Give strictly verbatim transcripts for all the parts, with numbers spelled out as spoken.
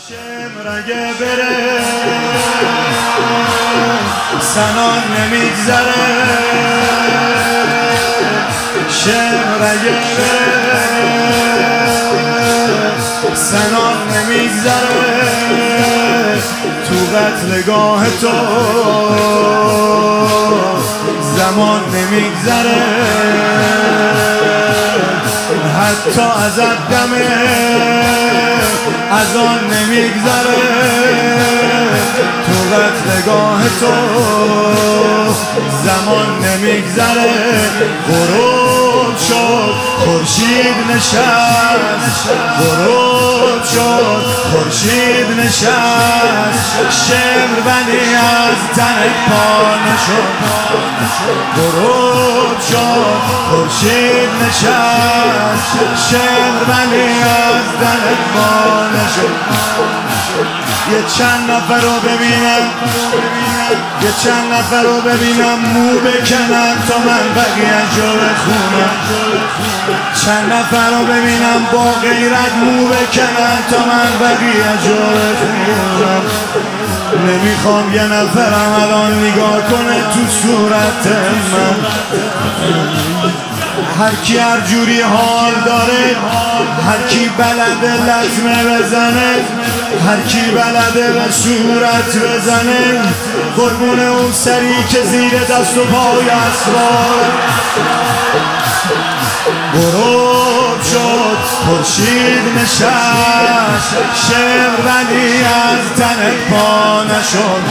شمر اگه بره سنان نمیگذره، شمر اگه بره سنان نمیگذره، تو قتلگاه تو زمان نمیگذره، حتی از دمه از آن نمیگذره، تو قتلگاه تو زمان نمیگذره. غروب شد خورشید نشست، غروب شد خورشید نشست، شمر ولی از تنت پا نشد. غروب شد خورشید نشست، شمر ولی از تنت پا نشد. یه چند نفر رو ببینم، یه چند نفر رو ببینم مو بکنم تا من بقیه جا بخونم، چند نفر رو ببینم با غیرت مو بکنم تا من بقیه جا بخونم. نمیخوام یه نفرم الان نگاه کنه تو صورت من، هر کی هر جوری حال داره، هر کی بلده لطمه بزنه، هر کی بلده به صورت بزنه، قربون اون سری که زیر دست و پای اسوار. غروب شد خورشید نشست، شمر ولی از تنت پا نشد،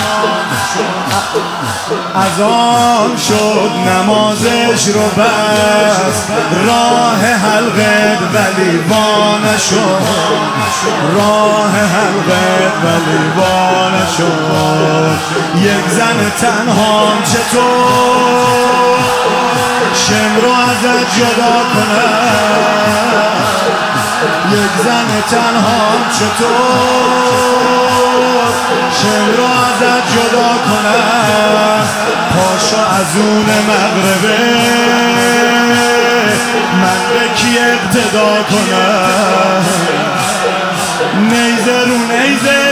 از آن شد نمازش رو بست، راه حلقت ولی وا نشد، راه حلقت ولی وا نشد. یک زن تنهام چطور شمر رو ازت جدا کنم، یک زن تنهام چطور شمر رو ازت جدا کنم. پاشو از اون مغربه من به کی اقتدا کنم، نیزه رو نیزه،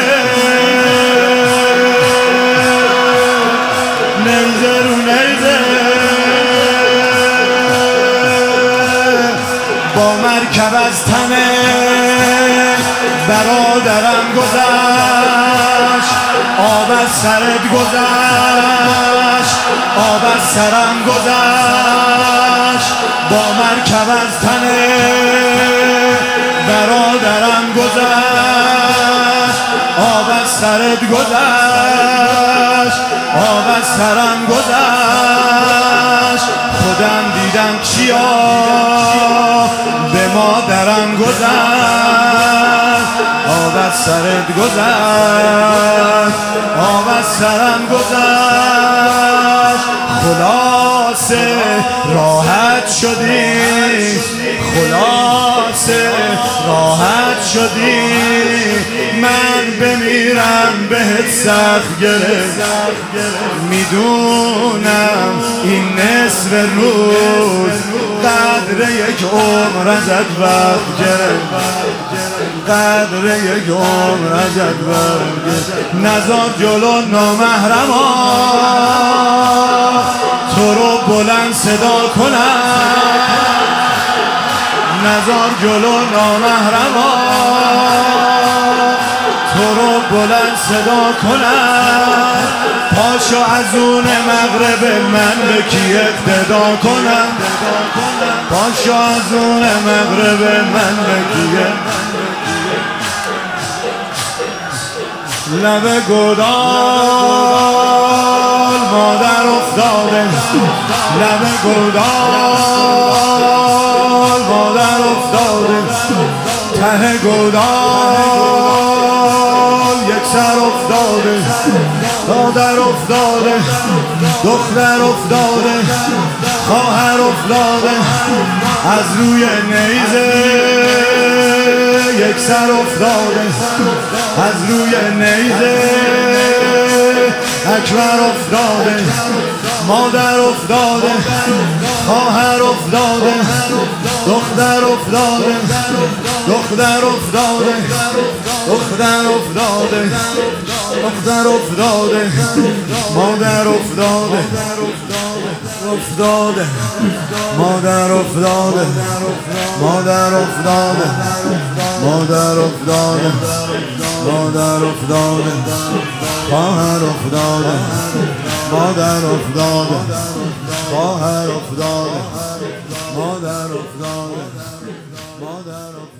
نیزه رو نیزه، با مرکب از تنه برادرم گذشت، آب از سرت گذشت، آب از سرم گذشت، با مرکب از تنه برادرم گذشت، آب از سرت گذشت، آب از سرم گذشت. خودم دیدم چیا به مادرم گذشت، آب از سرت گذشت، آب از سرم گذشت. خلاصه راحت شدی، خلاصه راحت شدی، من بمیرم بهت سخت گرفت، میدونم این نصف روز قدر یک عمر ازت وقت گرفت، قدر یک عمر ازت وقت گرفت. نزار جلو نامحرما تو رو بلند صدا کنم، نزار جلو نامحرما تو رو بلند صدا کنم. پاشو از اون مغرب من به کی اقتدا کنم، پاشو از اون مغرب من به کی اقتدا. لب گودال مادر افتاده، لب گودال مادر افتاده، ته گودال یک سر افتاده، مادر افتاده، دختر افتاده، خواهر افتاده، از روی نیزه یک سر افتاده، از روی نیزه اکبر افتاده، مادر افتاده، خواهر افتاده، دختر افتاده، دختر افتاده، دختر افتاده دختر افتاده مادر افتاده افتاده مادر افتاده مادر افتاده مادر افتاده مادر افتاده خواهر افتاده مادر افتاده خواهر افتاده مادر افتاده مادر افتاده